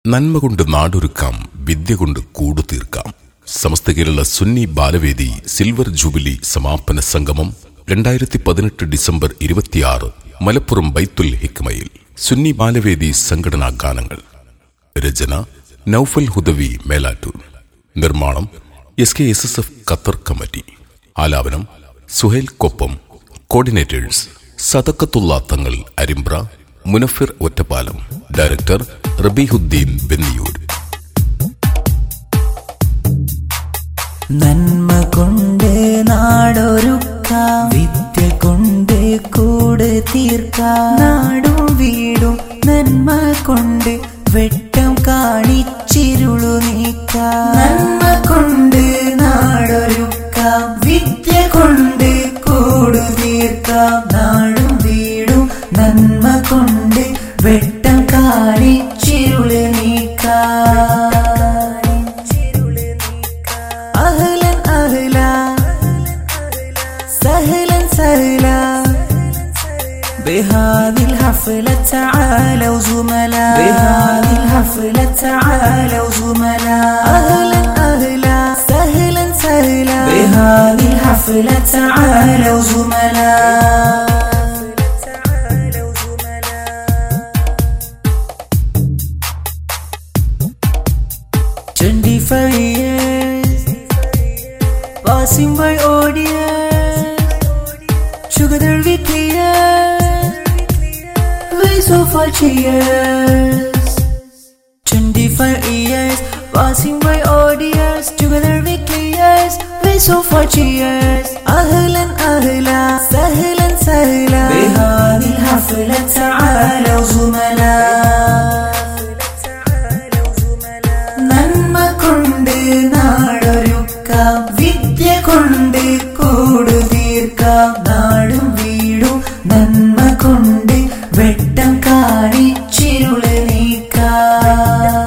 നന്മ കൊണ്ട് നാടൊരുക്കാം, വിദ്യ കൊണ്ട് കൂടു തീർക്കാം. സമസ്ത കേരള സുന്നി ബാലവേദി സിൽവർ ജൂബിലി സമാപന സംഗമം 2018 ഡിസംബർ 26 മലപ്പുറം ബൈത്തുൽ ഹിക്മയിൽ. സുന്നി ബാലവേദി സംഘടനാ ഗാനങ്ങൾ. രചന നൗഫൽ ഹുദവി മേലാറ്റൂർ. നിർമ്മാണം SKSSF ഖത്തർ കമ്മിറ്റി. ആലാപനം സുഹൈൽ കൊപ്പം. കോർഡിനേറ്റേഴ്സ് സദഖത്തുള്ള തങ്ങൾ അരിമ്പ്ര, മുനഫിർ ഒറ്റപ്പാലം. ഡയറക്ടർ റബീഹുദ്ദീൻ ബെന്നിയൂർ. നന്മ കൊണ്ട് നാടൊരുക്കാം, വിദ്യ കൊണ്ട് കൂട് തീർക്കാം. നാടും വീടും നന്മ കൊണ്ട് വെട്ടം കാണിച്ചിരുളു നീക്കാം. നന്മ കൊണ്ട് നാടൊരുക്കാം, വിദ്യ കൊണ്ട് കൂട് തീർക്കാം. നാടും വീടും നന്മ കൊണ്ട് വെട്ടം കാണിച്ചിരുളു നീക്കാം. أهلا أهلا سهلا سهلا بهذه الحفلة تعالوا زملاء. بهذه الحفلة تعالوا زملاء. أهلا أهلا سهلا سهلا بهذه الحفلة تعالوا زملاء. 25 years passing by audience, together we clear, we so far cheers. 25 years passing by audience, together we clear, we so far cheers. أهلا أهلا سهلا سهلا بهذه الحفلة تعالوا زملاء. നന്മ കൊണ്ട് നാടൊരുക്കാം, വിദ്യ കൊണ്ട് കൂടു തീർക്കാം. നാടും വീടും നന്മ കൊണ്ട് വെട്ടം കാണിച്ചിരുള് നീക്കാം.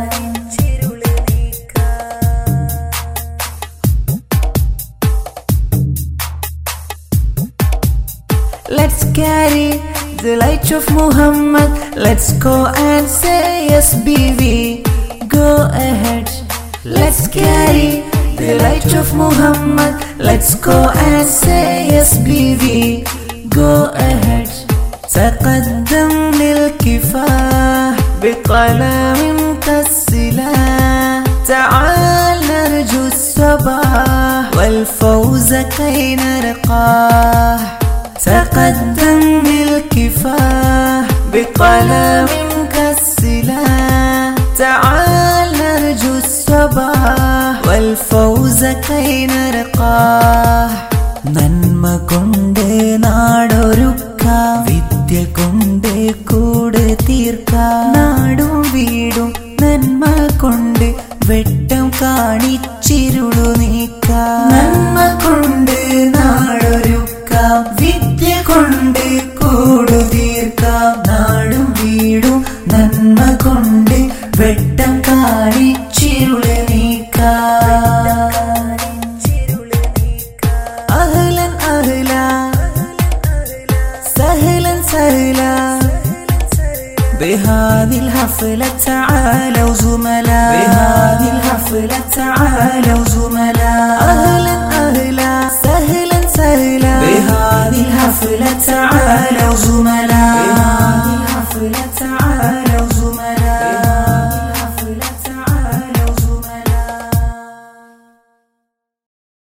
Let's carry the light of Muhammad. Let's go and say SBV. Go ahead, let's carry the light of Muhammad. Let's go and say SBV. Go ahead. تقدم للكفاح بقلم كالسلاح. تعال نرجو الصباح والفوز كي نرقاه. تقدم للكفاح بقلم كالسلاح. تعال نرجو الصباح والفوز كي نرقاه. നന്മ കൊണ്ട് നാടൊരുക്കാം, വിദ്യ കൊണ്ട് കൂട് തീർക്കാം. നാടും വീടും നന്മ കൊണ്ട് വെട്ടം കാണിച്ചിരുളു നീക്കാം. നന്മ കൊണ്ട് നാടൊരുക്കാം, വിദ്യ കൊണ്ട് കൂട് തീർക്കാം. നാടും വീടും നന്മ കൊണ്ട് വെട്ടം കാണിച്ചിരുള് നീക്കാം. أهلا أهلا سهلا سهلا بهذه الحفلة تعالوا زملاء. بهذه الحفلة تعالوا زملاء. أهلا أهلا سهلا سهلا بهذه الحفلة تعالوا زملاء.